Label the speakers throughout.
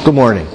Speaker 1: Good morning.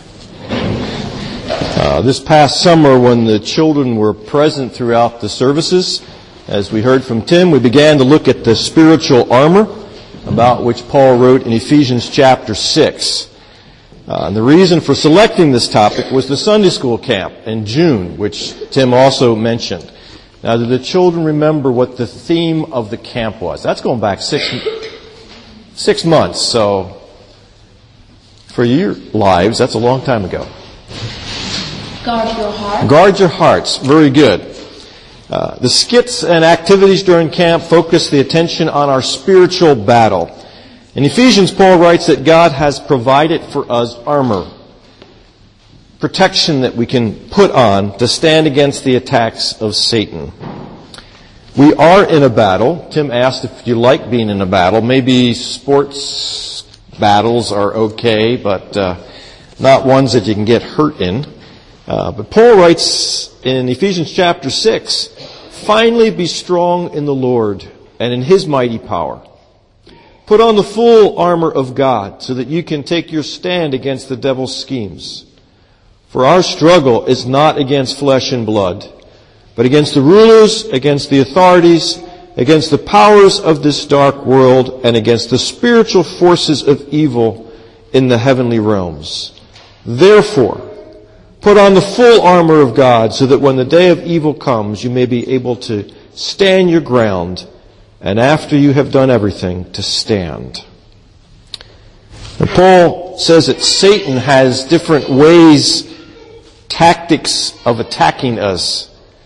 Speaker 1: This past summer, when the children were present throughout the services, as we heard from Tim, we began to look at the spiritual armor about which Paul wrote in Ephesians chapter 6. And the reason for selecting this topic was the Sunday school camp in June, which Tim also mentioned. Now, do the children remember what the theme of the camp was? That's going back six months, so for your lives, that's a long time ago.
Speaker 2: Guard your heart.
Speaker 1: Guard your hearts. Very good. The skits and activities during camp focus the attention on our spiritual battle. In Ephesians, Paul writes that God has provided for us armor, protection that we can put on to stand against the attacks of Satan. We are in a battle. Tim asked if you like being in a battle. Maybe sports battles are okay, but not ones that you can get hurt in. But Paul writes in Ephesians chapter 6, "Finally be strong in the Lord and in His mighty power. Put on the full armor of God so that you can take your stand against the devil's schemes. For our struggle is not against flesh and blood, but against the rulers, against the authorities, against the powers of this dark world, and against the spiritual forces of evil in the heavenly realms. Therefore, put on the full armor of God so that when the day of evil comes, you may be able to stand your ground, and after you have done everything, to stand." And Paul says that Satan has different ways, tactics of attacking us.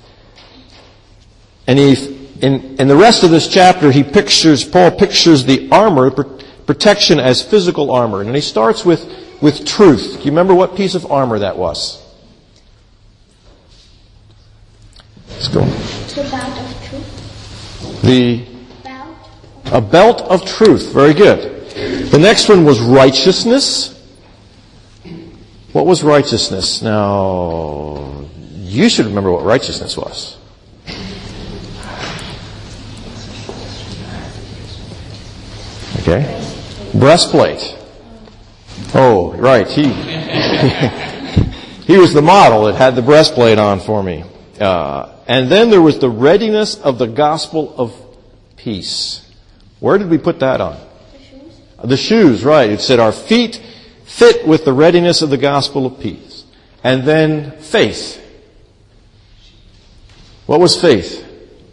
Speaker 1: And in the rest of this chapter, Paul pictures the armor, protection as physical armor. And he starts with truth. Do you remember what piece of armor that was? Let's go.
Speaker 2: The belt of truth.
Speaker 1: A belt of truth. Very good. The next one was righteousness. What was righteousness? Now, you should remember what righteousness was. Okay. Breastplate. Oh, right. He was the model that had the breastplate on for me. And then there was the readiness of the gospel of peace. Where did we put that on? The shoes, right. It said our feet fit with the readiness of the gospel of peace. And then faith. What was faith?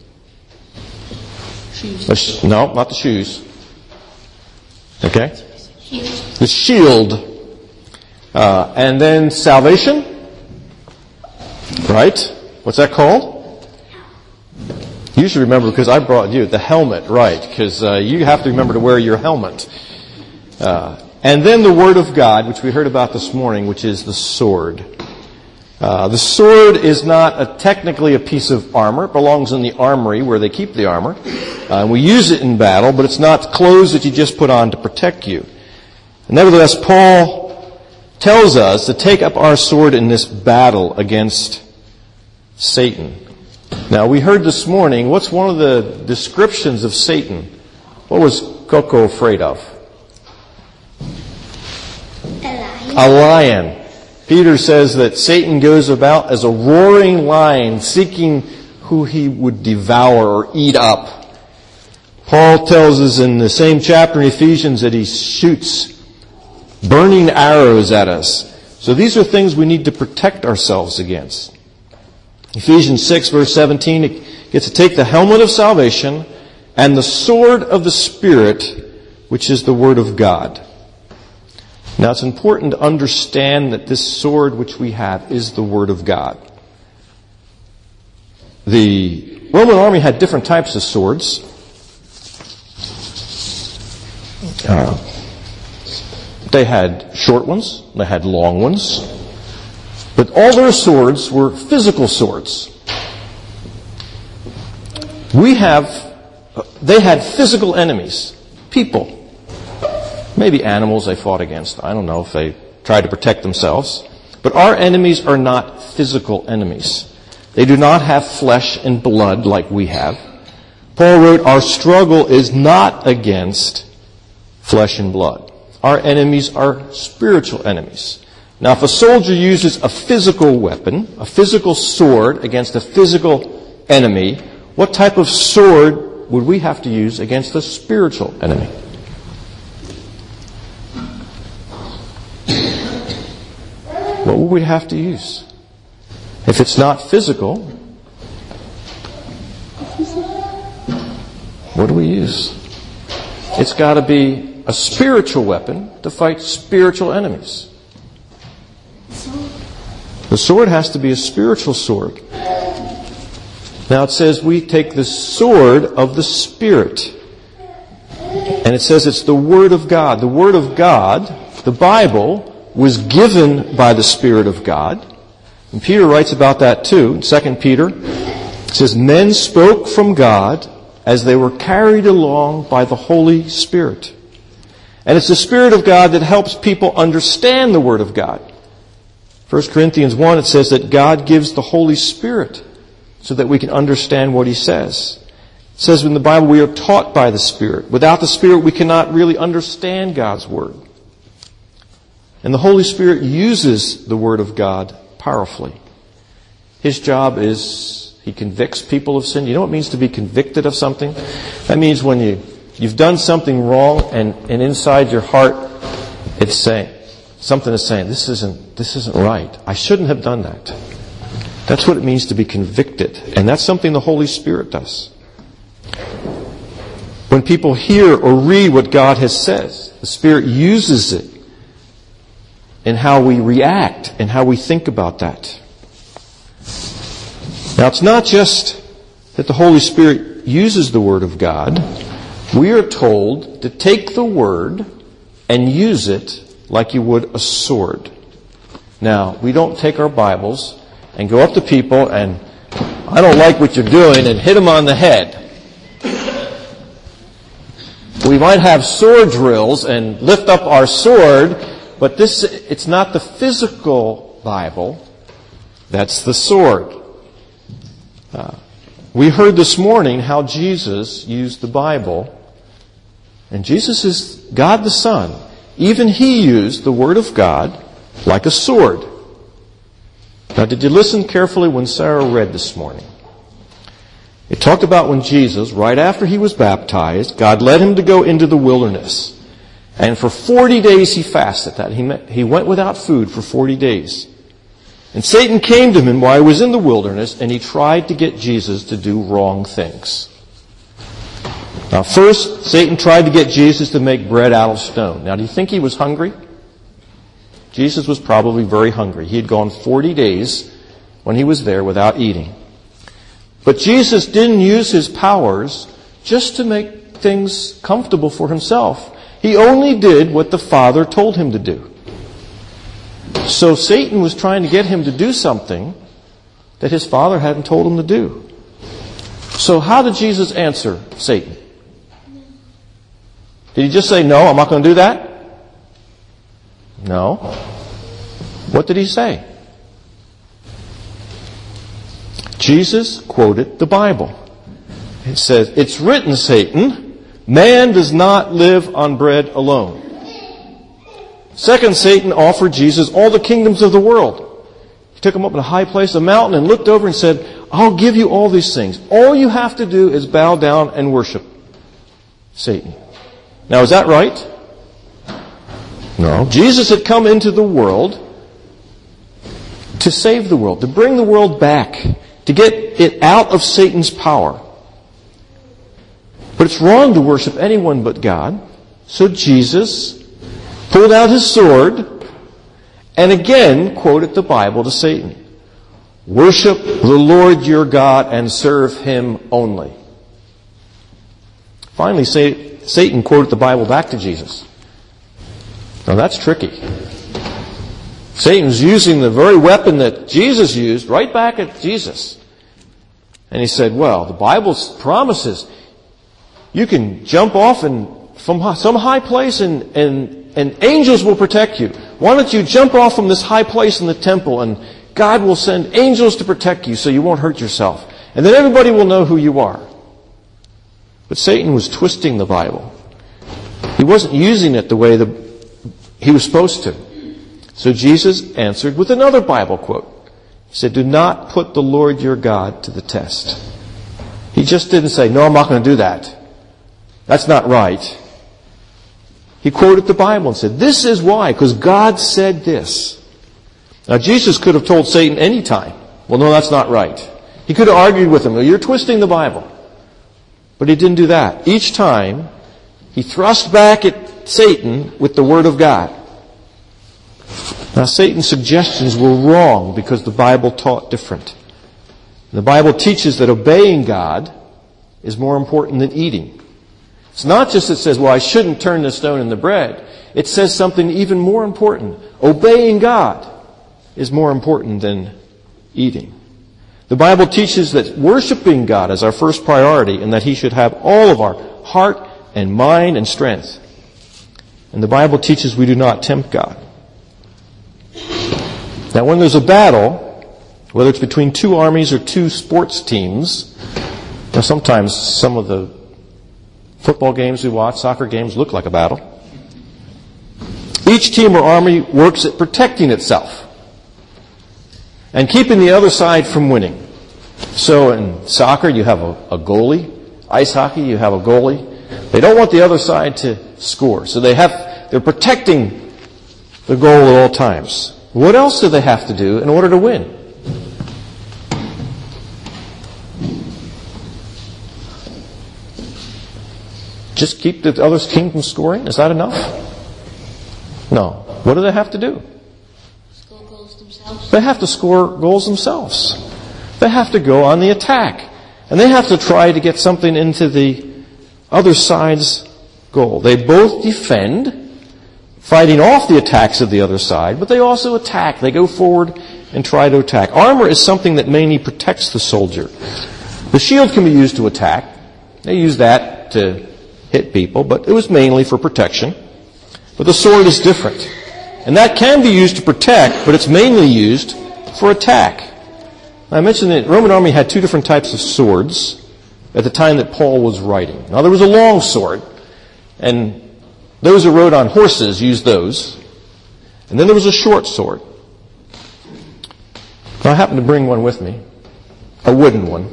Speaker 2: Shoes.
Speaker 1: No, not the shoes. Okay? The shield. And then salvation. Right? What's that called? You should remember because I brought you the helmet, right? Because you have to remember to wear your helmet. And then the Word of God, which we heard about this morning, which is the sword. The sword is not technically a piece of armor. It belongs in the armory where they keep the armor. And we use it in battle, but it's not clothes that you just put on to protect you. And nevertheless, Paul tells us to take up our sword in this battle against Satan. Now, we heard this morning, what's one of the descriptions of Satan? What was Coco afraid of? A lion. Peter says that Satan goes about as a roaring lion, seeking who he would devour or eat up. Paul tells us in the same chapter in Ephesians that he shoots burning arrows at us. So these are things we need to protect ourselves against. Ephesians 6 verse 17, it gets to take the helmet of salvation and the sword of the Spirit, which is the Word of God. Now it's important to understand that this sword which we have is the Word of God. The Roman army had different types of swords. They had short ones, they had long ones, but all their swords were physical swords. They had physical enemies, people. Maybe animals they fought against. I don't know if they tried to protect themselves. But our enemies are not physical enemies. They do not have flesh and blood like we have. Paul wrote, our struggle is not against flesh and blood. our enemies are spiritual enemies. Now, if a soldier uses a physical weapon, a physical sword against a physical enemy, what type of sword would we have to use against a spiritual enemy? What would we have to use? If it's not physical, what do we use? It's got to be a spiritual weapon to fight spiritual enemies. The sword has to be a spiritual sword. Now it says we take the sword of the Spirit. And it says it's the Word of God. The Word of God, the Bible, was given by the Spirit of God. And Peter writes about that too. In 2 Peter, it says, men spoke from God as they were carried along by the Holy Spirit. And it's the Spirit of God that helps people understand the Word of God. 1 Corinthians 1, it says that God gives the Holy Spirit so that we can understand what He says. It says in the Bible we are taught by the Spirit. Without the Spirit we cannot really understand God's Word. And the Holy Spirit uses the Word of God powerfully. His job is He convicts people of sin. You know what it means to be convicted of something? That means when you've done something wrong and inside your heart it's saying, something is saying, this isn't right. I shouldn't have done that. That's what it means to be convicted. And that's something the Holy Spirit does. When people hear or read what God has said, the Spirit uses it in how we react and how we think about that. Now, it's not just that the Holy Spirit uses the Word of God. We are told to take the Word and use it like you would a sword. Now, we don't take our Bibles and go up to people and, I don't like what you're doing, and hit them on the head. We might have sword drills and lift up our sword, but it's not the physical Bible. That's the sword. We heard this morning how Jesus used the Bible. And Jesus is God the Son. Even He used the Word of God like a sword. Now, did you listen carefully when Sarah read this morning? It talked about when Jesus, right after He was baptized, God led Him to go into the wilderness. And for 40 days He fasted. He went without food for 40 days. And Satan came to Him while He was in the wilderness, and he tried to get Jesus to do wrong things. Now, first, Satan tried to get Jesus to make bread out of stone. Now, do you think He was hungry? Jesus was probably very hungry. He had gone 40 days when He was there without eating. But Jesus didn't use His powers just to make things comfortable for Himself. He only did what the Father told Him to do. So Satan was trying to get Him to do something that His Father hadn't told Him to do. So how did Jesus answer Satan? Did He just say, no, I'm not going to do that? No. What did He say? Jesus quoted the Bible. It says, it's written, Satan, man does not live on bread alone. Second, Satan offered Jesus all the kingdoms of the world. He took Him up in a high place, a mountain, and looked over and said, I'll give you all these things. All you have to do is bow down and worship Satan. Now, is that right? No. Jesus had come into the world to save the world, to bring the world back, to get it out of Satan's power. But it's wrong to worship anyone but God. So Jesus pulled out His sword and again quoted the Bible to Satan. Worship the Lord your God and serve Him only. Finally, Satan quoted the Bible back to Jesus. Now that's tricky. Satan's using the very weapon that Jesus used right back at Jesus. And he said, well, the Bible promises you can jump off from some high place and angels will protect you. Why don't you jump off from this high place in the temple and God will send angels to protect you so you won't hurt yourself. And then everybody will know who you are. But Satan was twisting the Bible. He wasn't using it the way He was supposed to. So Jesus answered with another Bible quote. He said, do not put the Lord your God to the test. He just didn't say, no, I'm not going to do that. That's not right. He quoted the Bible and said, this is why, because God said this. Now, Jesus could have told Satan any time, well, no, that's not right. He could have argued with him, well, you're twisting the Bible. But he didn't do that. Each time, he thrust back at Satan with the Word of God. Now, Satan's suggestions were wrong because the Bible taught different. The Bible teaches that obeying God is more important than eating. It's not just that it says, well, I shouldn't turn the stone into bread. It says something even more important. Obeying God is more important than eating. The Bible teaches that worshiping God is our first priority and that He should have all of our heart and mind and strength. And the Bible teaches we do not tempt God. Now, when there's a battle, whether it's between two armies or two sports teams, sometimes some of the football games we watch, soccer games, look like a battle. Each team or army works at protecting itself and keeping the other side from winning. So in soccer, you have a goalie. Ice hockey, you have a goalie. They don't want the other side to score. So they're protecting the goal at all times. What else do they have to do in order to win? Just keep the other team from scoring? Is that enough? No. What do they have to do?
Speaker 2: Score goals themselves.
Speaker 1: They have to score goals themselves. They have to go on the attack. And they have to try to get something into the other side's goal. They both defend, fighting off the attacks of the other side, but they also attack. They go forward and try to attack. Armor is something that mainly protects the soldier. The shield can be used to attack. They use that to hit people, but it was mainly for protection. But the sword is different. And that can be used to protect, but it's mainly used for attack. I mentioned that the Roman army had two different types of swords at the time that Paul was writing. Now, there was a long sword, and those who rode on horses used those. And then there was a short sword. Now, I happen to bring one with me, a wooden one.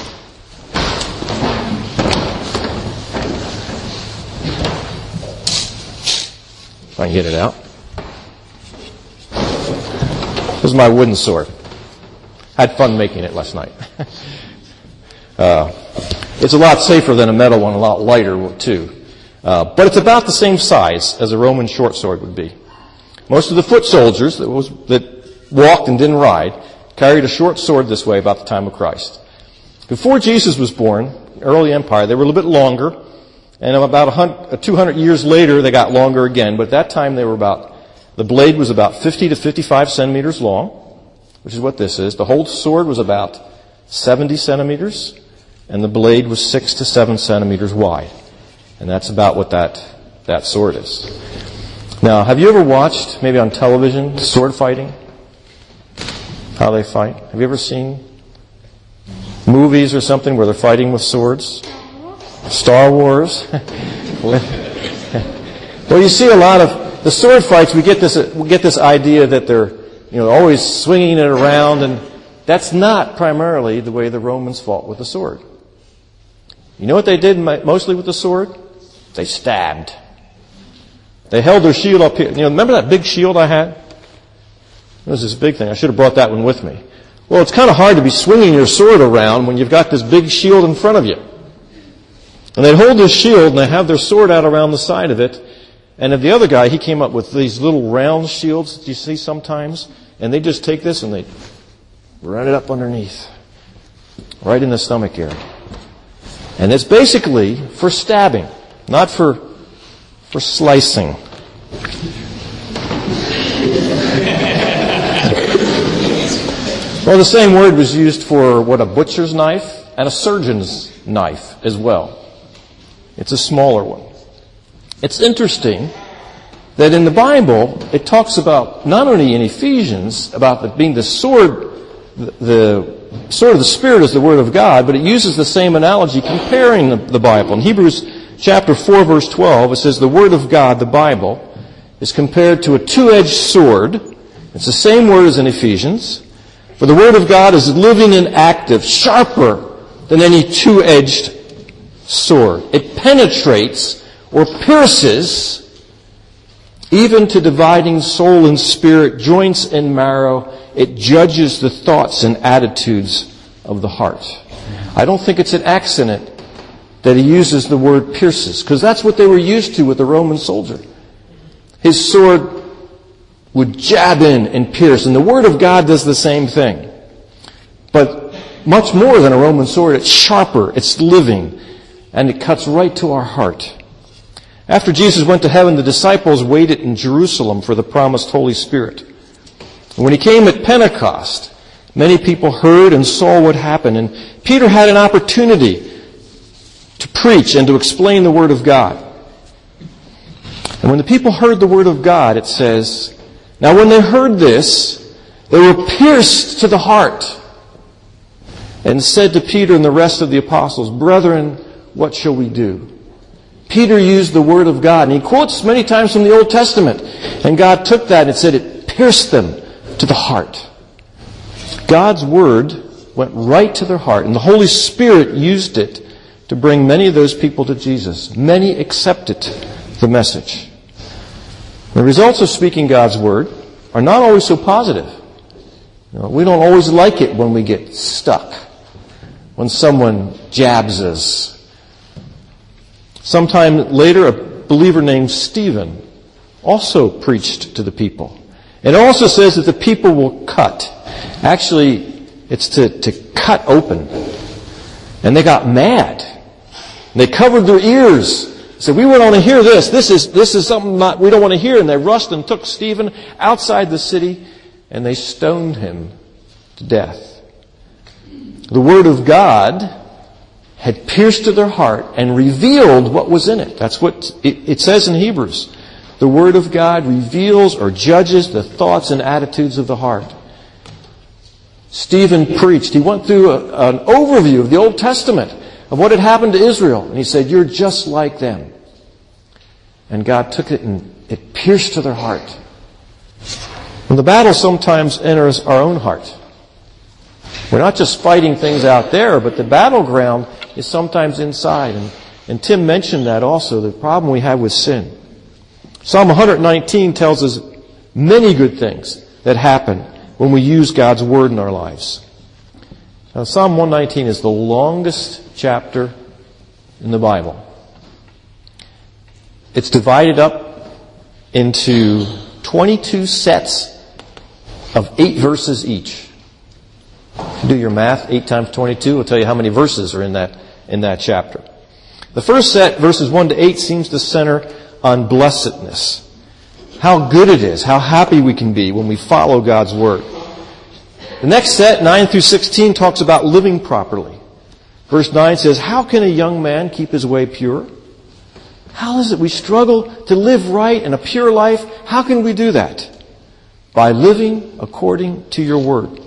Speaker 1: If I can get it out. This is my wooden sword. Had fun making it last night. It's a lot safer than a metal one, a lot lighter too. But it's about the same size as a Roman short sword would be. Most of the foot soldiers that walked and didn't ride carried a short sword this way about the time of Christ. Before Jesus was born, early empire, they were a little bit longer. And about 200 years later, they got longer again. But at that time, the blade was about 50 to 55 centimeters long, which is what this is. The whole sword was about 70 centimeters, and the blade was 6 to 7 centimeters wide. And that's about what that sword is. Now, have you ever watched, maybe on television, sword fighting? How they fight? Have you ever seen movies or something where they're fighting with swords? Star Wars. Well, you see a lot of the sword fights. We get this idea that they're always swinging it around, and that's not primarily the way the Romans fought with the sword. You know what they did mostly with the sword? They stabbed. They held their shield up here. Remember that big shield I had? It was this big thing. I should have brought that one with me. Well, it's kind of hard to be swinging your sword around when you've got this big shield in front of you. And they'd hold this shield, and they have their sword out around the side of it. And the other guy, he came up with these little round shields that you see sometimes. And they just take this and they run it up underneath, right in the stomach area. And it's basically for stabbing, not for slicing. Well, the same word was used for a butcher's knife and a surgeon's knife as well. It's a smaller one. It's interesting that in the Bible, it talks about, not only in Ephesians, about being the sword, the sword of the Spirit is the Word of God, but it uses the same analogy comparing the Bible. In Hebrews chapter 4, verse 12, it says, the Word of God, the Bible, is compared to a two-edged sword. It's the same word as in Ephesians. For the Word of God is living and active, sharper than any two-edged sword. It penetrates or pierces even to dividing soul and spirit, joints and marrow. It judges the thoughts and attitudes of the heart. I don't think it's an accident that he uses the word pierces, because that's what they were used to with the Roman soldier. His sword would jab in and pierce, and the Word of God does the same thing. But much more than a Roman sword, it's sharper, it's living, and it cuts right to our heart. After Jesus went to heaven, the disciples waited in Jerusalem for the promised Holy Spirit. And when he came at Pentecost, many people heard and saw what happened, and Peter had an opportunity to preach and to explain the Word of God. And when the people heard the Word of God, it says, now when they heard this, they were pierced to the heart and said to Peter and the rest of the apostles, brethren, what shall we do? Peter used the Word of God, and he quotes many times from the Old Testament. And God took that and said it pierced them to the heart. God's Word went right to their heart, and the Holy Spirit used it to bring many of those people to Jesus. Many accepted the message. The results of speaking God's Word are not always so positive. We don't always like it when we get stuck, when someone jabs us. Sometime later, a believer named Stephen also preached to the people. It also says that the people will cut. Actually, it's to cut open. And they got mad. They covered their ears. Said, we don't want to hear this. This is something we don't want to hear. And they rushed and took Stephen outside the city, and they stoned him to death. The Word of God had pierced to their heart and revealed what was in it. That's what it says in Hebrews. The Word of God reveals or judges the thoughts and attitudes of the heart. Stephen preached. He went through an overview of the Old Testament of what had happened to Israel. And he said, you're just like them. And God took it and it pierced to their heart. And the battle sometimes enters our own heart. We're not just fighting things out there, but the battleground is sometimes inside. And Tim mentioned that also, the problem we have with sin. Psalm 119 tells us many good things that happen when we use God's Word in our lives. Now, Psalm 119 is the longest chapter in the Bible. It's divided up into 22 sets of 8 verses each. If you do your math, 8 times 22 will tell you how many verses are in that chapter. The first set, verses 1 to 8, seems to center on blessedness. How good it is, how happy we can be when we follow God's Word. The next set, 9 through 16, talks about living properly. Verse 9 says, how can a young man keep his way pure? How is it we struggle to live right and a pure life? How can we do that? By living according to your Word.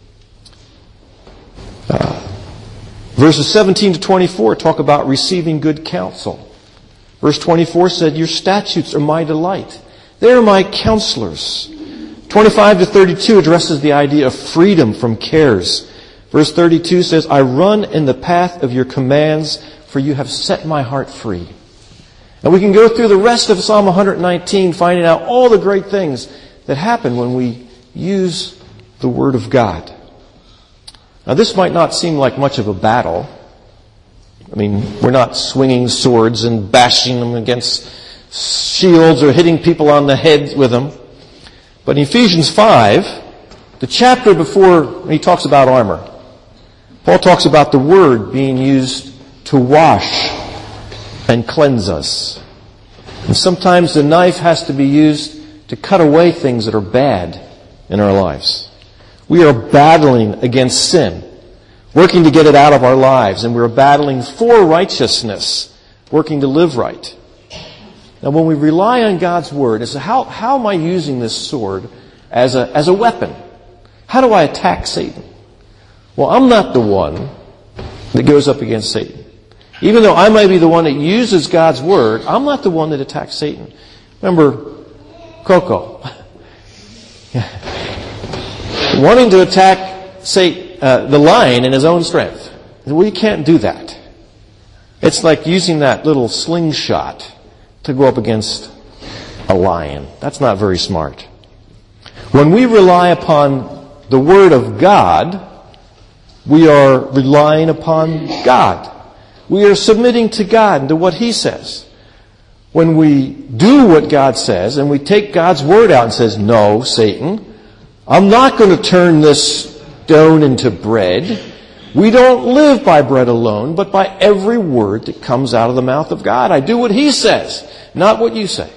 Speaker 1: Verses 17 to 24 talk about receiving good counsel. Verse 24 said, your statutes are my delight. They are my counselors. 25 to 32 addresses the idea of freedom from cares. Verse 32 says, I run in the path of your commands, for you have set my heart free. And we can go through the rest of Psalm 119, finding out all the great things that happen when we use the Word of God. Now, this might not seem like much of a battle. I mean, we're not swinging swords and bashing them against shields or hitting people on the head with them. But in Ephesians 5, the chapter before he talks about armor, Paul talks about the Word being used to wash and cleanse us. And sometimes the knife has to be used to cut away things that are bad in our lives. We are battling against sin, working to get it out of our lives, and we're battling for righteousness, working to live right. Now, when we rely on God's Word, it's how am I using this sword as a weapon? How do I attack Satan? Well, I'm not the one that goes up against Satan. Even though I might be the one that uses God's Word, I'm not the one that attacks Satan. Remember, Coco. Wanting to attack the lion in his own strength. We can't do that. It's like using that little slingshot to go up against a lion. That's not very smart. When we rely upon the Word of God, we are relying upon God. We are submitting to God and to what He says. When we do what God says and we take God's Word out and says, no, Satan, I'm not going to turn this stone into bread. We don't live by bread alone, but by every word that comes out of the mouth of God. I do what He says, not what you say.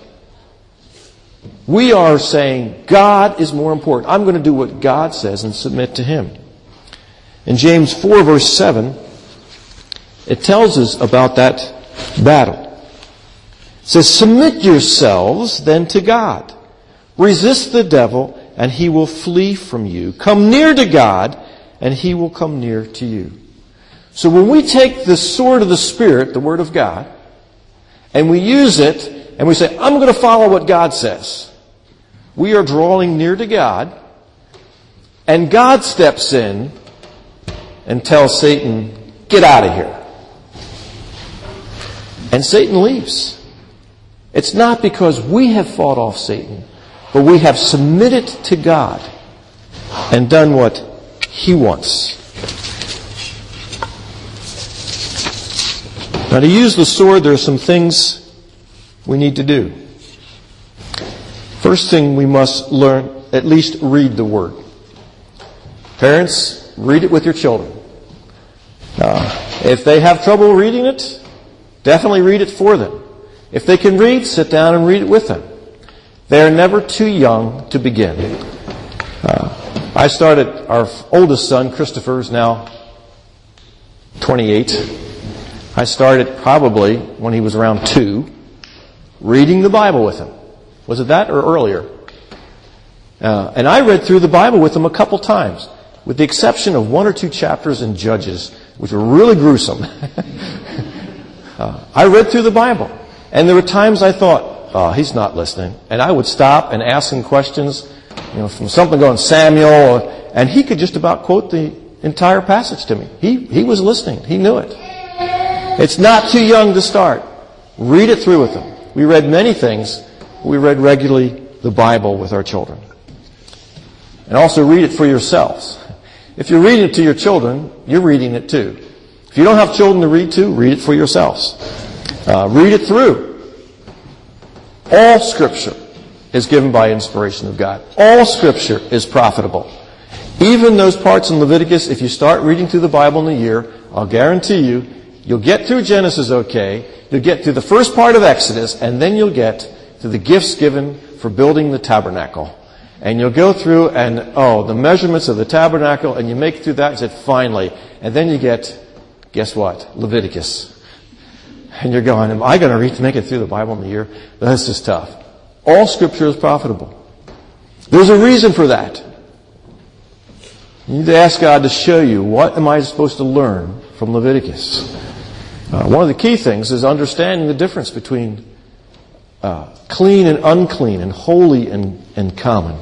Speaker 1: We are saying God is more important. I'm going to do what God says and submit to Him. In James 4, verse 7, it tells us about that battle. It says, submit yourselves then to God. Resist the devil, and he will flee from you. Come near to God, and He will come near to you. So when we take the sword of the Spirit, the Word of God, and we use it, and we say, I'm going to follow what God says, we are drawing near to God, and God steps in and tells Satan, get out of here. And Satan leaves. It's not because we have fought off Satan, but we have submitted to God and done what He wants. Now, to use the sword, there are some things we need to do. First thing, we must learn, at least read the Word. Parents, read it with your children. If they have trouble reading it, definitely read it for them. If they can read, sit down and read it with them. They are never too young to begin. I started, our oldest son, Christopher, is now 28. I started probably when he was around 2, reading the Bible with him. Was it that or earlier? And I read through the Bible with him a couple times, with the exception of 1 or 2 chapters in Judges, which were really gruesome. I read through the Bible. And there were times I thought, oh, he's not listening. And I would stop and ask him questions, from something going Samuel, and he could just about quote the entire passage to me. He was listening. He knew it. It's not too young to start. Read it through with them. We read many things. We read regularly the Bible with our children. And also read it for yourselves. If you're reading it to your children, you're reading it too. If you don't have children to read to, read it for yourselves. Read it through. All Scripture is given by inspiration of God. All Scripture is profitable. Even those parts in Leviticus, if you start reading through the Bible in a year, I'll guarantee you, you'll get through Genesis okay, you'll get through the first part of Exodus, and then you'll get to the gifts given for building the tabernacle. And you'll go through and, the measurements of the tabernacle, and you make it through that and say, finally. And then you get, guess what? Leviticus. And you're going, am I going to make it through the Bible in a year? That's just tough. All Scripture is profitable. There's a reason for that. You need to ask God to show you, what am I supposed to learn from Leviticus? One of the key things is understanding the difference between clean and unclean, and holy and common.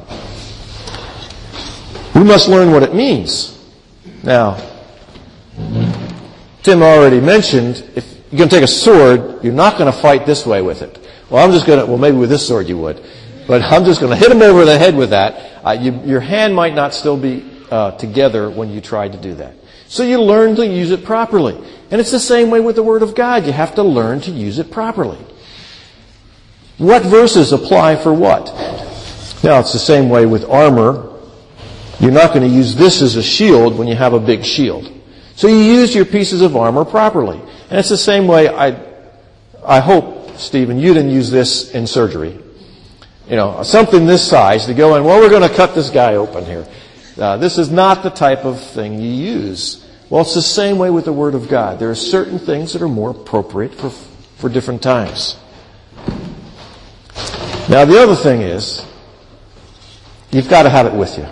Speaker 1: We must learn what it means. Now, Tim already mentioned, if you're going to take a sword, you're not going to fight this way with it. Well, maybe with this sword you would. But I'm just going to hit him over the head with that. Your hand might not still be together when you try to do that. So you learn to use it properly. And it's the same way with the Word of God. You have to learn to use it properly. What verses apply for what? Now, it's the same way with armor. You're not going to use this as a shield when you have a big shield. So you use your pieces of armor properly. And it's the same way, I hope, Stephen, you didn't use this in surgery. Something this size to go in, we're going to cut this guy open here. This is not the type of thing you use. Well, it's the same way with the Word of God. There are certain things that are more appropriate for different times. Now, the other thing is, you've got to have it with you.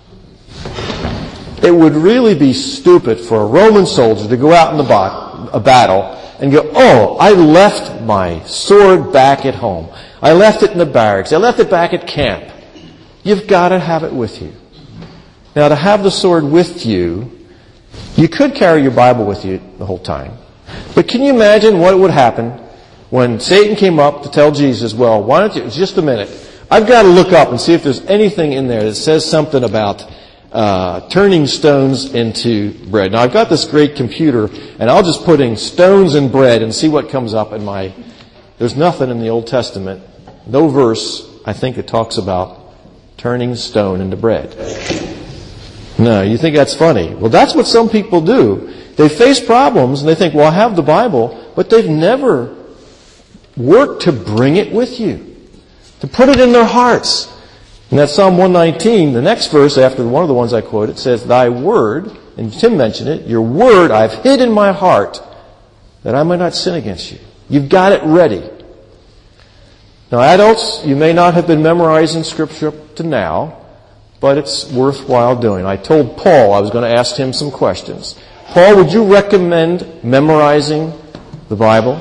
Speaker 1: It would really be stupid for a Roman soldier to go out in a battle and go, I left my sword back at home. I left it in the barracks. I left it back at camp. You've got to have it with you. Now, to have the sword with you, you could carry your Bible with you the whole time. But can you imagine what would happen when Satan came up to tell Jesus, well, why don't you, just a minute, I've got to look up and see if there's anything in there that says something about turning stones into bread. Now, I've got this great computer, and I'll just put in stones and bread and see what comes up in my... There's nothing in the Old Testament, no verse, I think it talks about turning stone into bread. No, you think that's funny. Well, that's what some people do. They face problems, and they think, well, I have the Bible, but they've never worked to bring it with you, to put it in their hearts. And that Psalm 119, the next verse after one of the ones I quoted, says, Thy word, and Tim mentioned it, your word I've hid in my heart that I might not sin against you. You've got it ready. Now, adults, you may not have been memorizing Scripture up to now, but it's worthwhile doing. I told Paul I was going to ask him some questions. Paul, would you recommend memorizing the Bible?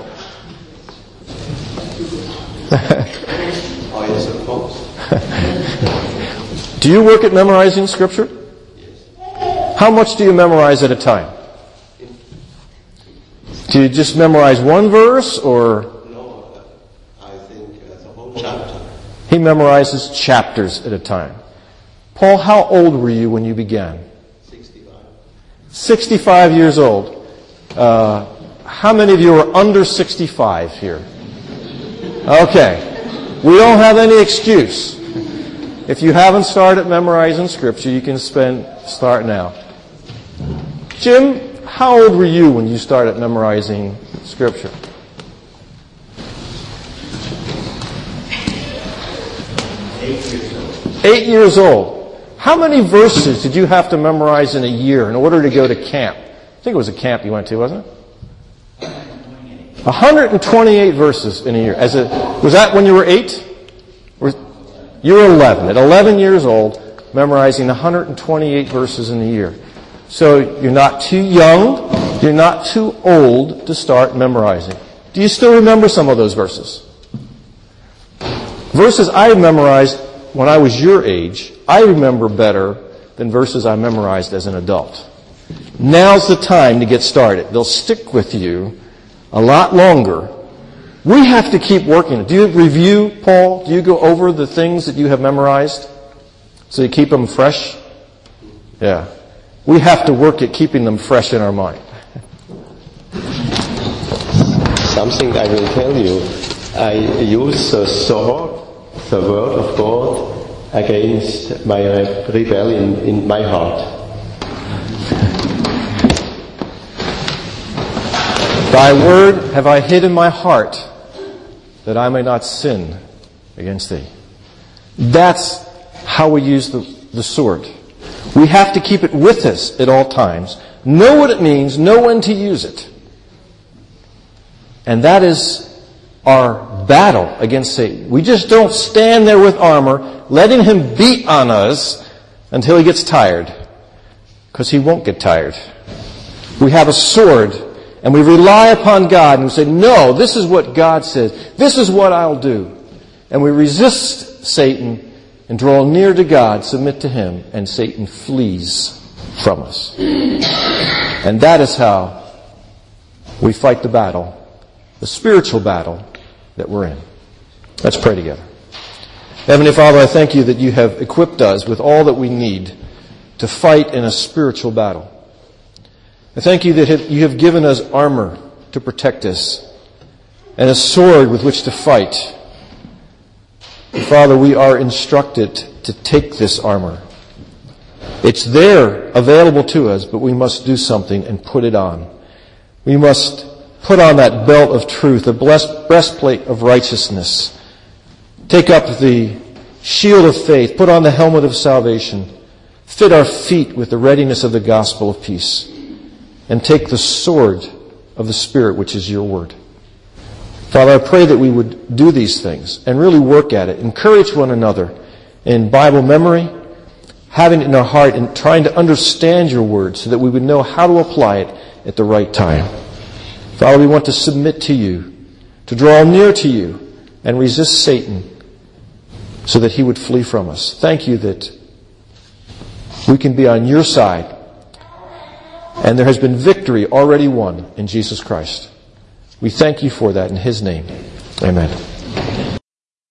Speaker 1: Do you work at memorizing Scripture? How much do you memorize at a time? Do you just memorize one verse, or?
Speaker 3: No, I think the whole chapter.
Speaker 1: He memorizes chapters at a time. Paul, how old were you when you began?
Speaker 3: 65.
Speaker 1: 65 years old. How many of you are under 65 here? Okay. We don't have any excuse. If you haven't started memorizing Scripture, you can start now. Jim, how old were you when you started memorizing Scripture?
Speaker 3: 8 years old.
Speaker 1: 8 years old. How many verses did you have to memorize in a year in order to go to camp? I think it was a camp you went to, wasn't it? 128 verses in a year. Was that when you were 8? You were 11. At 11 years old, memorizing 128 verses in a year. So you're not too young, you're not too old to start memorizing. Do you still remember some of those verses? Verses I memorized when I was your age, I remember better than verses I memorized as an adult. Now's the time to get started. They'll stick with you a lot longer. We have to keep working. Do you review, Paul? Do you go over the things that you have memorized so you keep them fresh? Yeah. We have to work at keeping them fresh in our mind.
Speaker 3: Something I will tell you. I use the sword, the word of God, against my rebellion in my heart.
Speaker 1: Thy word have I hid in my heart, that I may not sin against thee. That's how we use the sword. We have to keep it with us at all times. Know what it means, know when to use it. And that is our battle against Satan. We just don't stand there with armor, letting him beat on us until he gets tired. Because he won't get tired. We have a sword, and we rely upon God, and we say, no, this is what God says. This is what I'll do. And we resist Satan and draw near to God, submit to him, and Satan flees from us. And that is how we fight the battle, the spiritual battle that we're in. Let's pray together. Heavenly Father, I thank you that you have equipped us with all that we need to fight in a spiritual battle. I thank you that you have given us armor to protect us and a sword with which to fight. And Father, we are instructed to take this armor. It's there, available to us, but we must do something and put it on. We must put on that belt of truth, the breastplate of righteousness. Take up the shield of faith, put on the helmet of salvation, fit our feet with the readiness of the gospel of peace, and take the sword of the Spirit, which is your word. Father, I pray that we would do these things and really work at it, encourage one another in Bible memory, having it in our heart and trying to understand your word so that we would know how to apply it at the right time. Father, we want to submit to you, to draw near to you, and resist Satan so that he would flee from us. Thank you that we can be on your side, and there has been victory already won in Jesus Christ. We thank you for that in his name. Amen.